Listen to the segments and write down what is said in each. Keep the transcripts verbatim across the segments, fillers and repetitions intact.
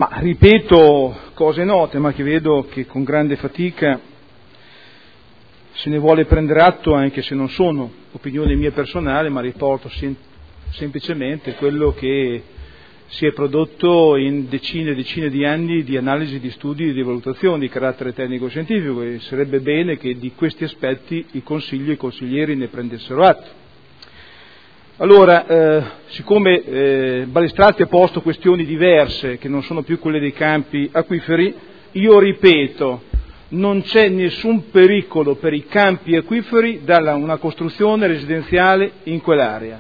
Ma ripeto cose note, ma che vedo che con grande fatica se ne vuole prendere atto, anche se non sono opinioni mie personali, ma riporto sem- semplicemente quello che si è prodotto in decine e decine di anni di analisi, di studi e di valutazioni di carattere tecnico-scientifico, e sarebbe bene che di questi aspetti i consigli e i consiglieri ne prendessero atto. Allora, eh, siccome eh, Balestrazzi ha posto questioni diverse, che non sono più quelle dei campi acquiferi, io ripeto, non c'è nessun pericolo per i campi acquiferi da una costruzione residenziale in quell'area.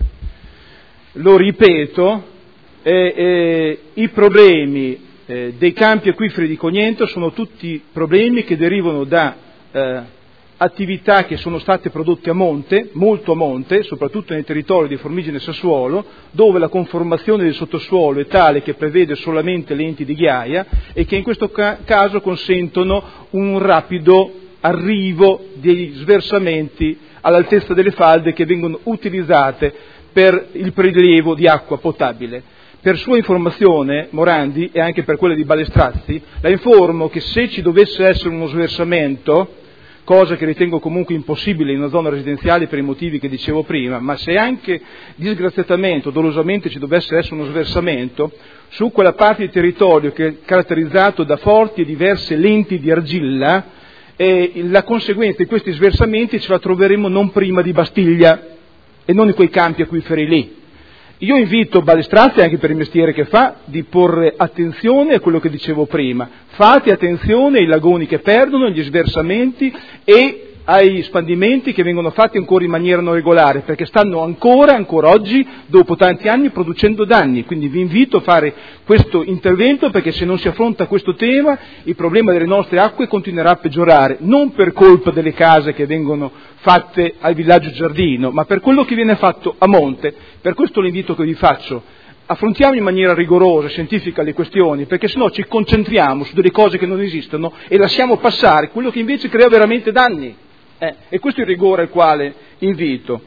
Lo ripeto, eh, eh, i problemi eh, dei campi acquiferi di Cognento sono tutti problemi che derivano da eh, attività che sono state prodotte a monte, molto a monte, soprattutto nei territori di Formigine e Sassuolo, dove la conformazione del sottosuolo è tale che prevede solamente lenti di ghiaia e che in questo ca- caso consentono un rapido arrivo dei sversamenti all'altezza delle falde che vengono utilizzate per il prelievo di acqua potabile. Per sua informazione, Morandi, e anche per quella di Balestrazzi, la informo che se ci dovesse essere uno sversamento, cosa che ritengo comunque impossibile in una zona residenziale per i motivi che dicevo prima, ma se anche disgraziatamente o dolosamente ci dovesse essere uno sversamento, su quella parte di territorio che è caratterizzato da forti e diverse lenti di argilla, eh, la conseguenza di questi sversamenti ce la troveremo non prima di Bastiglia e non in quei campi acquiferi lì. Io invito Balestrazzi, anche per il mestiere che fa, di porre attenzione a quello che dicevo prima. Fate attenzione ai lagoni che perdono, agli sversamenti e ai spandimenti che vengono fatti ancora in maniera non regolare, perché stanno ancora, ancora oggi, dopo tanti anni, producendo danni. Quindi vi invito a fare questo intervento, perché se non si affronta questo tema, il problema delle nostre acque continuerà a peggiorare, non per colpa delle case che vengono fatte al villaggio Giardino, ma per quello che viene fatto a monte. Per questo l'invito che vi faccio: affrontiamo in maniera rigorosa e scientifica le questioni, perché sennò ci concentriamo su delle cose che non esistono e lasciamo passare quello che invece crea veramente danni. Eh, e questo è il rigore al quale invito.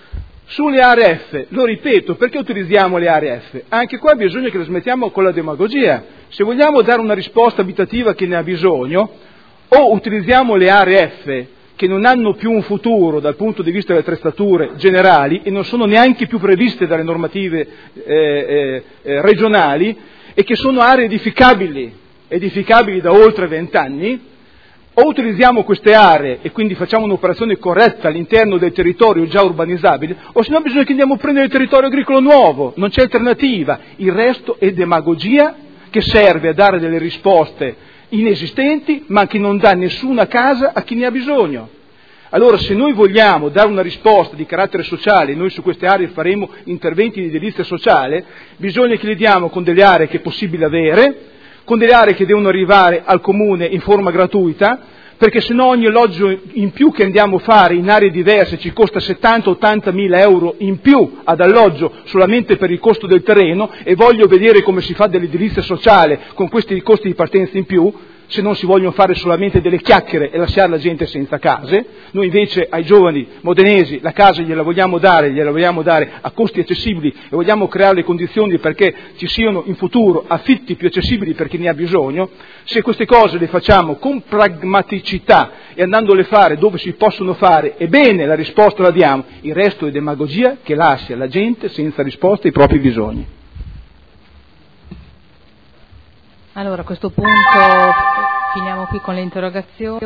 Sulle aree F, lo ripeto, perché utilizziamo le aree F? Anche qua bisogna che la smettiamo con la demagogia. Se vogliamo dare una risposta abitativa che ne ha bisogno, o utilizziamo le aree F, che non hanno più un futuro dal punto di vista delle attrezzature generali e non sono neanche più previste dalle normative eh, eh, eh, regionali, e che sono aree edificabili, edificabili da oltre vent'anni. O utilizziamo queste aree e quindi facciamo un'operazione corretta all'interno del territorio già urbanizzabile, o se no bisogna che andiamo a prendere il territorio agricolo nuovo, non c'è alternativa. Il resto è demagogia che serve a dare delle risposte inesistenti, ma che non dà nessuna casa a chi ne ha bisogno. Allora, se noi vogliamo dare una risposta di carattere sociale, noi su queste aree faremo interventi di edilizia sociale, bisogna che le diamo con delle aree che è possibile avere, con delle aree che devono arrivare al comune in forma gratuita, perché se no ogni alloggio in più che andiamo a fare in aree diverse ci costa settanta ottanta mila euro in più ad alloggio solamente per il costo del terreno, e voglio vedere come si fa dell'edilizia sociale con questi costi di partenza in più, se non si vogliono fare solamente delle chiacchiere e lasciare la gente senza case. Noi invece ai giovani modenesi la casa gliela vogliamo dare, gliela vogliamo dare a costi accessibili, e vogliamo creare le condizioni perché ci siano in futuro affitti più accessibili per chi ne ha bisogno. Se queste cose le facciamo con pragmaticità e andandole a fare dove si possono fare, ebbene la risposta la diamo, il resto è demagogia che lascia la gente senza risposta ai propri bisogni. Allora, a questo punto finiamo qui con le interrogazioni.